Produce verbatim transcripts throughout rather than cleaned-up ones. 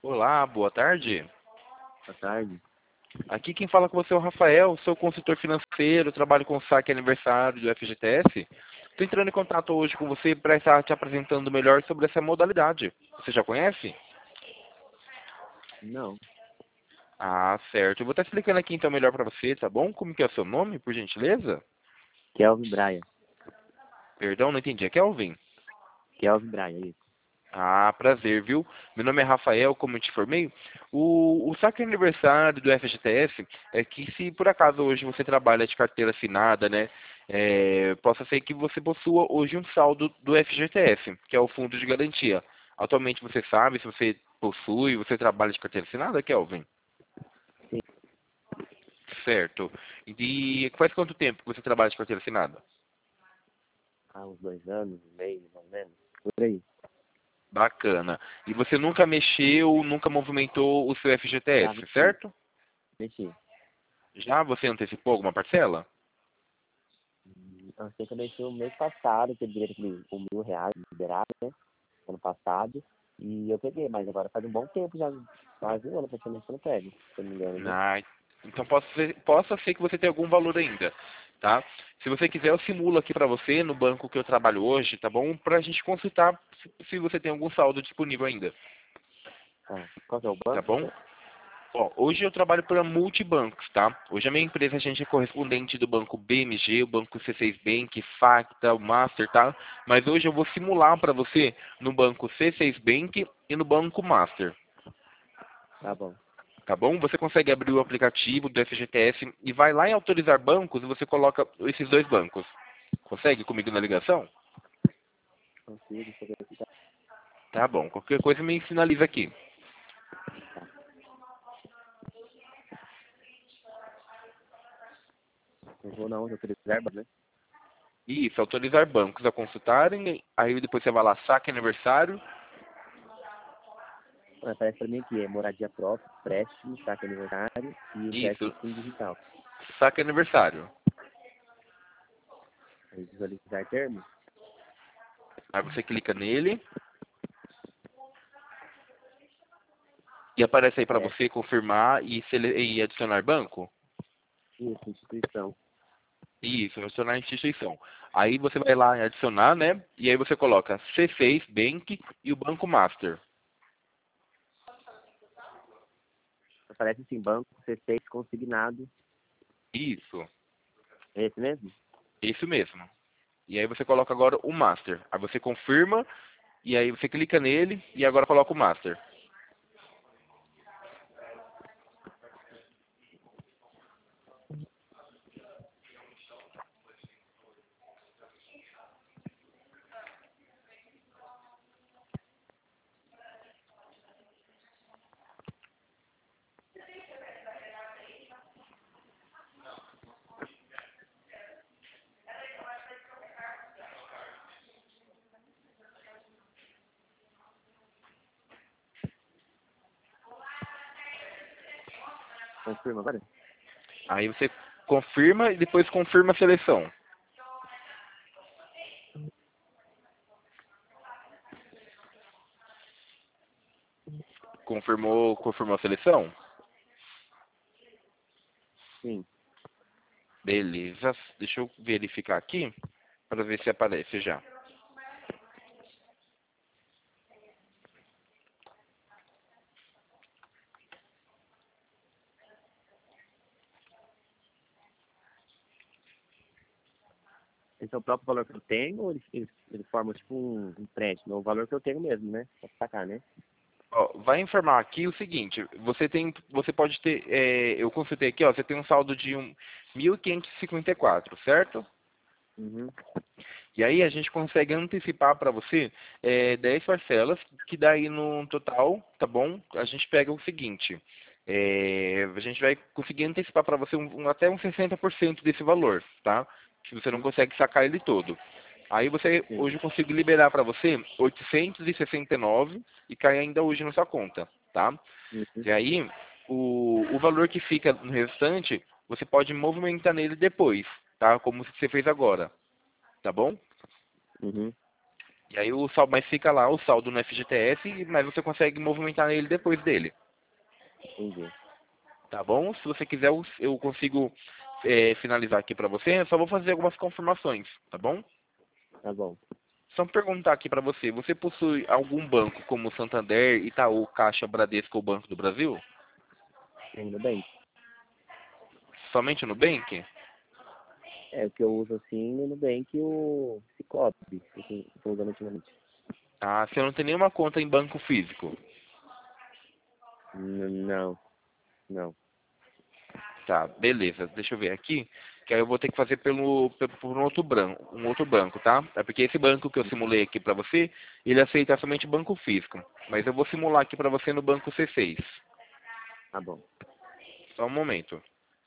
Olá, boa tarde. Boa tarde. Aqui quem fala com você é o Rafael, sou consultor financeiro, trabalho com o saque aniversário do F G T S. Estou entrando em contato hoje com você para estar te apresentando melhor sobre essa modalidade. Você já conhece? Não. Ah, certo. Eu vou estar explicando aqui então melhor para você, tá bom? Como que é o seu nome, por gentileza? Kelvin Braia. Perdão, não entendi. É Kelvin? Kelvin Braia, isso. Ah, prazer, viu? Meu nome é Rafael, como eu te informei. O, o saque aniversário do F G T S é que se por acaso hoje você trabalha de carteira assinada, né? É, possa ser que você possua hoje um saldo do F G T S, que é o Fundo de Garantia. Atualmente você sabe se você possui, você trabalha de carteira assinada, Kelvin? Sim. Certo. E faz quanto tempo que você trabalha de carteira assinada? Há uns dois anos e meio, mais ou menos. Por aí. Bacana. E você nunca mexeu, nunca movimentou o seu Já F G T S, mexi. certo? Mexi. Já você antecipou alguma parcela? Hum, Eu sei que eu mexi o mês passado, que eu direito aquele um mil reais liberado, né? Ano passado. E eu peguei, mas agora faz um bom tempo já. Quase um ano praticamente que eu não pego, se eu não me engano, né? Ah, então possa ser, possa ser que você tenha algum valor ainda, tá? Se você quiser, eu simulo aqui para você no banco que eu trabalho hoje, tá bom? Para a gente consultar se, se você tem algum saldo disponível ainda, Tá. Qual que é o tá banco? bom? Ó, hoje eu trabalho para multibancos, tá? Hoje a minha empresa, a gente é correspondente do banco B M G, o banco C seis Bank, Facta, o Master, tá? Mas hoje eu vou simular para você no banco C seis Bank e no banco Master. Tá bom. Tá bom? Você consegue abrir o aplicativo do F G T S e vai lá em autorizar bancos e você coloca esses dois bancos. Consegue comigo na ligação? Consigo, deixa eu ver aqui. Tá. Tá bom. Qualquer coisa me sinaliza aqui. Eu vou na onde eu reserva, né? Isso, autorizar bancos a consultarem. Aí depois você vai lá, saque aniversário. Ah, parece pra mim que é moradia própria, empréstimo, saque aniversário e empréstimo Isso, fundo digital. saque aniversário. Aí visualizar termos. Aí você clica nele e aparece aí para É, você confirmar e, sele- e adicionar banco. isso, instituição. Isso, adicionar instituição. Aí você vai lá em adicionar, né? E aí você coloca C seis Bank e o Banco Master. Aparece assim, banco C seis consignado. Isso, É esse mesmo? isso mesmo. E aí você coloca agora o Master. Aí você confirma e aí você clica nele e agora coloca o Master. Confirma agora? Aí você confirma e depois confirma a seleção. Confirmou, confirmou a seleção? Sim. Beleza. Deixa eu verificar aqui para ver se aparece já. Esse é o próprio valor que eu tenho ou ele, ele, ele forma tipo um um empréstimo? É o valor que eu tenho mesmo, né? Pra sacar, né? Ó, vai informar aqui o seguinte, você tem, você pode ter, é, eu consultei aqui, ó, você tem um saldo de um mil quinhentos e cinquenta e quatro, certo? Uhum. E aí a gente consegue antecipar para você é, dez parcelas, que daí no total, tá bom? A gente pega o seguinte, é, a gente vai conseguir antecipar para você um, um- até uns sessenta por cento desse valor, tá? Se você não Sim. consegue sacar ele todo. Aí você, Sim. hoje eu consigo liberar para você oitocentos e sessenta e nove e cai ainda hoje na sua conta, tá? Uhum. E aí, o, o valor que fica no restante, você pode movimentar nele depois, tá? Como você fez agora, tá bom? Uhum. E aí o saldo, mas fica lá o saldo no F G T S, mas você consegue movimentar ele depois dele. Entendi. Tá bom? Se você quiser, eu eu consigo é, finalizar aqui para você. Eu só vou fazer algumas confirmações, tá bom? Tá bom. Só perguntar aqui para você. Você possui algum banco como Santander, Itaú, Caixa, Bradesco ou Banco do Brasil? Tem Nubank. Somente no Nubank? É, o que eu uso assim no Nubank e o Cicobi, que eu tô usando ultimamente. Ah, você não tem nenhuma conta em banco físico? N- Não, não. Tá, beleza. Deixa eu ver aqui. Que aí eu vou ter que fazer pelo, pelo por um outro branco, um outro banco, tá? É porque esse banco que eu simulei aqui para você, ele aceita somente banco físico. Mas eu vou simular aqui para você no banco C seis. Tá bom. Só um momento.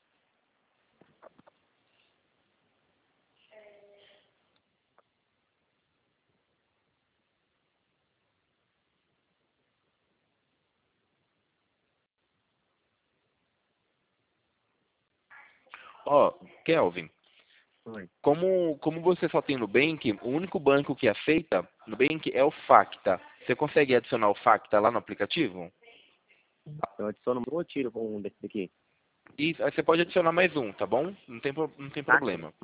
Ó, Kelvin, Oi. como, como você só tem Nubank, o único banco que aceita Nubank é o Facta. Você consegue adicionar o Facta lá no aplicativo? Eu adiciono um ou tiro com um desse daqui? E aí você pode adicionar mais um, tá bom? Não tem, pro- não tem Safra? problema.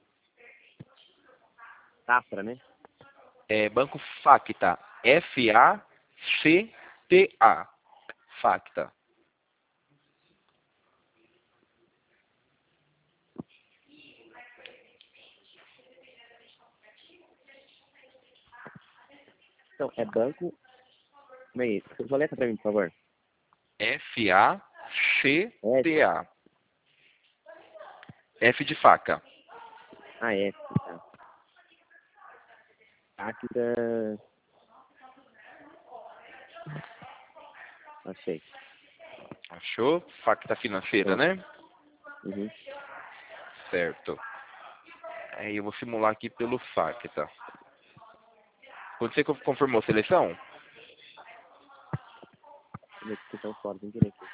Safra, né? É Banco Facta. F A C T A. Facta. Então, é banco. Meio. Só letra pra mim, por favor. F A C S. T A. F de faca. Ah, S, tá. Acta. Achei. Achou? Facta financeira, Tô. né? Uhum. Certo. Aí eu vou simular aqui pelo Facta. Quando você confirmou a seleção? Deixa eu ver se estão fora, sem querer aqui.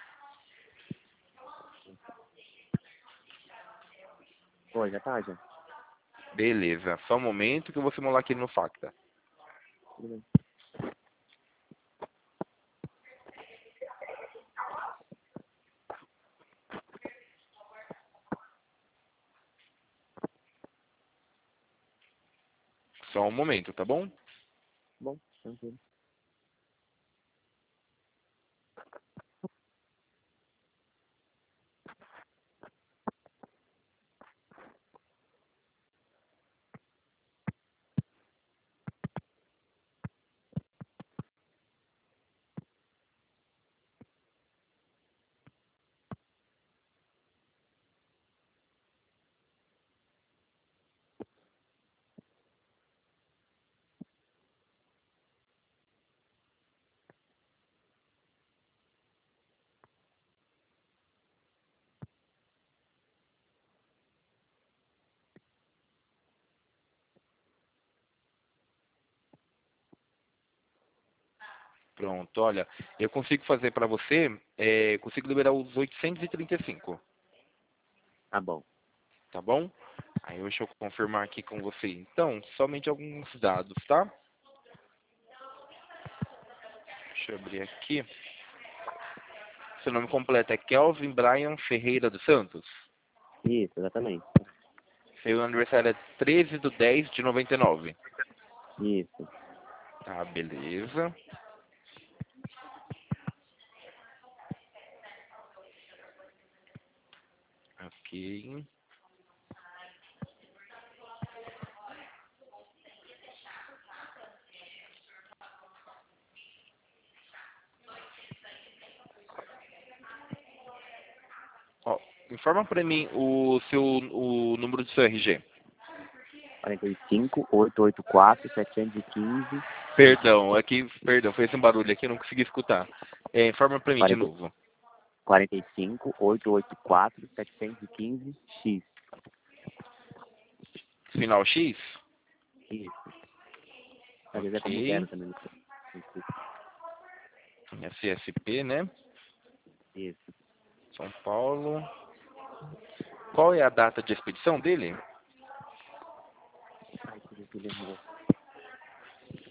Pô, já tá, já. Beleza. Só um momento que eu vou simular aqui no Facta. Tudo bem. Só um momento, tá bom? Bom, tranquilo. Pronto, olha, eu consigo fazer para você, é, consigo liberar os oitocentos e trinta e cinco, Tá bom. tá bom? Aí deixa eu confirmar aqui com você. Então, somente alguns dados, tá? Deixa eu abrir aqui. Seu nome completo é Kelvin Brian Ferreira dos Santos. Isso, exatamente. Seu aniversário é treze de dez de noventa e nove. Isso. Tá, beleza. Ok. Ó, informa para mim o seu o número do seu R G. quarenta e cinco, oitocentos e oitenta e quatro, setecentos e quinze. Perdão, aqui, perdão, foi esse um barulho aqui, eu não consegui escutar. É, informa para mim de quarenta, novo. quarenta e cinco, oitocentos e oitenta e quatro, setecentos e quinze, X. Final X? Isso. Às vezes é como Ok. zero também. Não sei. S S P, né? Isso. São Paulo. Qual é a data de expedição dele? Ai, que eu lembro.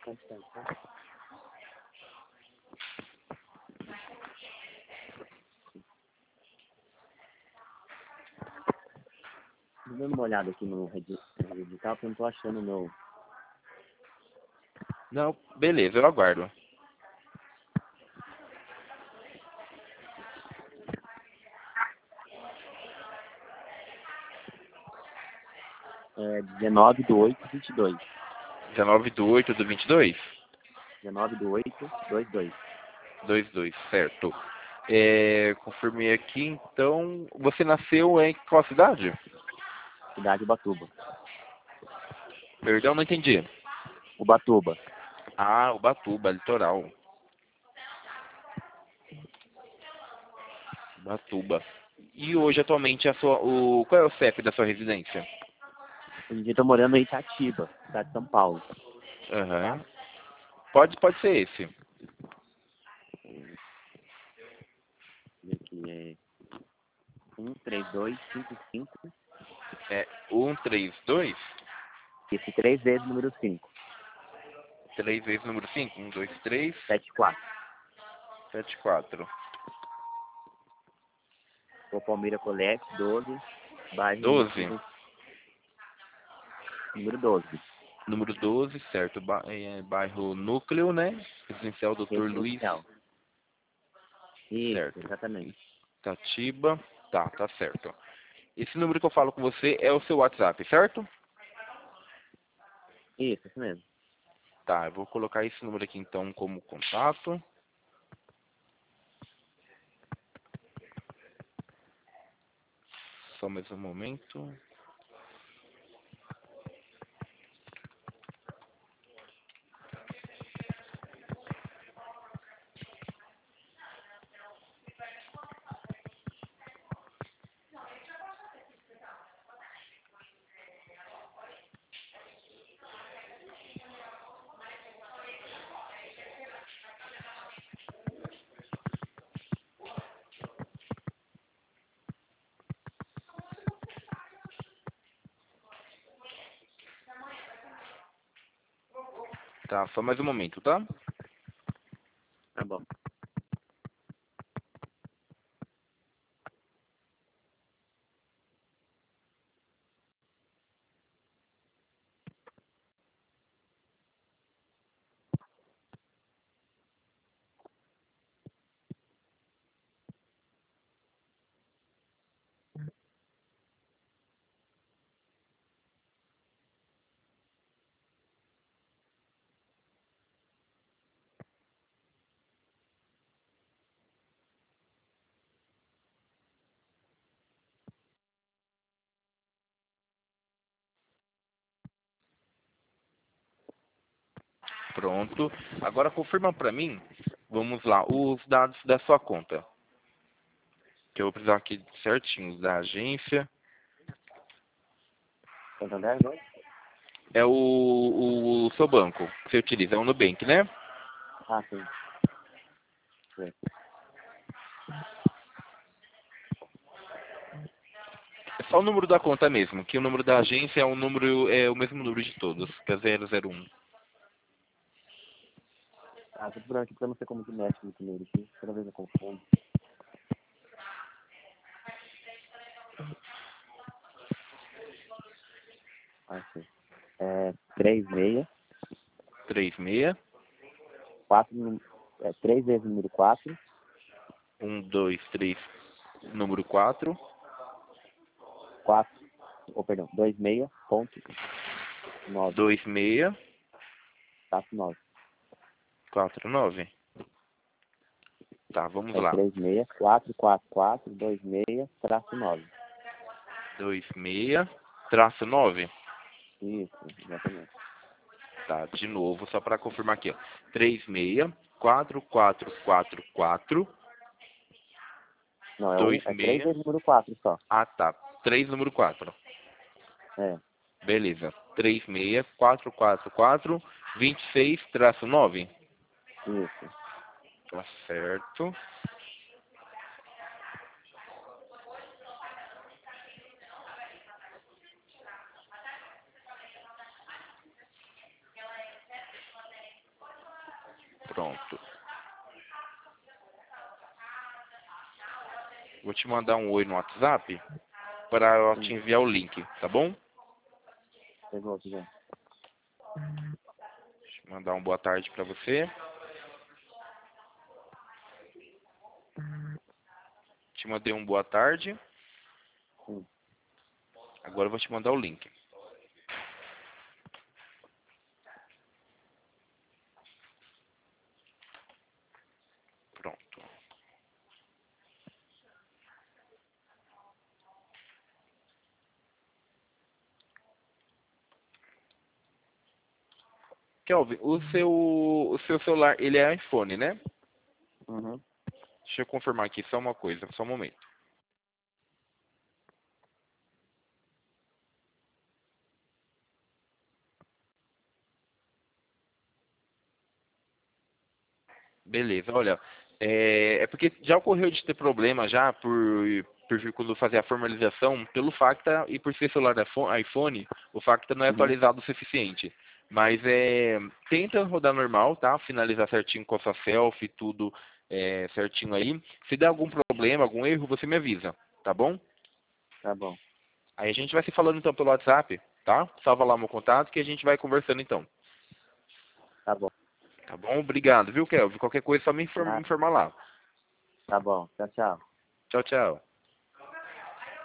Tô dando uma olhada aqui no rede no rede digital, porque eu não tô achando o meu. Não, beleza, eu aguardo. É dezenove do oito, vinte e dois. dezenove do oito do vinte e dois? dezenove do oito, vinte e dois. vinte e dois, certo. É, confirmei aqui, então. Você nasceu em qual cidade? Cidade Ubatuba. Perdão, não entendi. Ubatuba. Ah, Ubatuba, litoral. Ubatuba. E hoje, atualmente, a sua, o, qual é o C E P da sua residência? Hoje em dia eu tô morando em Itatiba, cidade de São Paulo. Aham. Pode, pode ser esse. E aqui é um três dois cinco cinco. É um, três, dois, Esse três vezes número cinco. três vezes número cinco. um, dois, três, sete quatro. sete, quatro. O Palmeira Colete, doze. Bairro doze. Núcleo, número doze. Número doze, certo. Ba é, bairro Núcleo, né? Residencial doutor Luiz. Residencial. Isso, Certo. exatamente. Itatiba. Tá, tá certo. Esse número que eu falo com você é o seu WhatsApp, certo? Isso, isso mesmo. Tá, eu vou colocar esse número aqui então como contato. Só mais um momento. Tá, só mais um momento, tá? Tá bom. Pronto. Agora confirma pra mim, vamos lá, os dados da sua conta. Que eu vou precisar aqui certinhos da agência. Santander, né? É o, o seu banco que você utiliza, é o Nubank, né? Ah, sim. Sim. É só o número da conta mesmo, que o número da agência é o número é o mesmo número de todos, que é zero zero um. Ah, tô procurando aqui porque eu não sei como que mexe no primeiro aqui. Toda vez eu confundo. Ah, sim. É três seis, três seis, quatro, é três vezes o número quatro, um, dois, três, número quatro, quatro, ou perdão, dois seis ponto nove, dois seis, traço nove. quatro nove. Tá, vamos É lá. três seis, quatro quatro quatro, dois seis, traço nove. dois seis, traço nove. Isso, exatamente. Tá, de novo, só para confirmar aqui, ó. três seis, quatro quatro quatro quatro, Não, é, um, dois é três seis. vezes o número quatro só. Ah, tá. três número quatro. É, Beleza. três seis, quatro quatro quatro, vinte e seis, traço nove. isso. Tá certo. Pronto. Vou te mandar um oi no WhatsApp para eu te Sim. enviar o link, tá bom? Pegou, pegou. Deixa eu mandar uma boa tarde para você. Te mandei um boa tarde. Sim. Agora eu vou te mandar o link. Pronto. Kelvin, o seu, o seu celular, ele é iPhone, né? Uhum. Deixa eu confirmar aqui só uma coisa, só um momento. Beleza, olha, é, é porque já ocorreu de ter problema já por, por quando fazer a formalização pelo Facta e por ser celular da fo- iPhone, o Facta não é Uhum. atualizado o suficiente. Mas é, tenta rodar normal, tá? Finalizar certinho com a sua selfie, tudo é, certinho aí. Se der algum problema, algum erro, você me avisa, tá bom? Tá bom. Aí a gente vai se falando então pelo WhatsApp, tá? Salva lá meu contato que a gente vai conversando então. Tá bom. Tá bom? Obrigado, viu, Kelvin? Qualquer coisa só me informa, me Ah, informar lá. tá bom. Tchau, tchau. Tchau, tchau.